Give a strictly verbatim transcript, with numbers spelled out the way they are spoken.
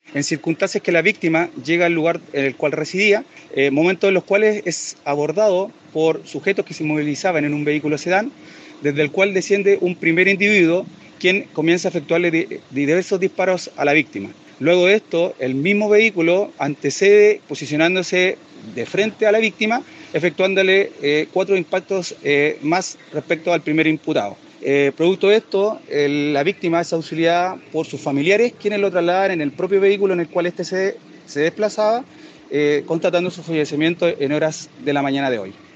en circunstancias que la víctima llega al lugar en el cual residía, eh, momentos en los cuales es abordado por sujetos que se movilizaban en un vehículo sedán, desde el cual desciende un primer individuo quien comienza a efectuarle di- diversos disparos a la víctima. Luego de esto, el mismo vehículo antecede posicionándose de frente a la víctima, efectuándole eh, cuatro impactos eh, más respecto al primer imputado. Eh, producto de esto, el, la víctima es auxiliada por sus familiares, quienes lo trasladan en el propio vehículo en el cual éste se, se desplazaba, eh, constatando su fallecimiento en horas de la mañana de hoy.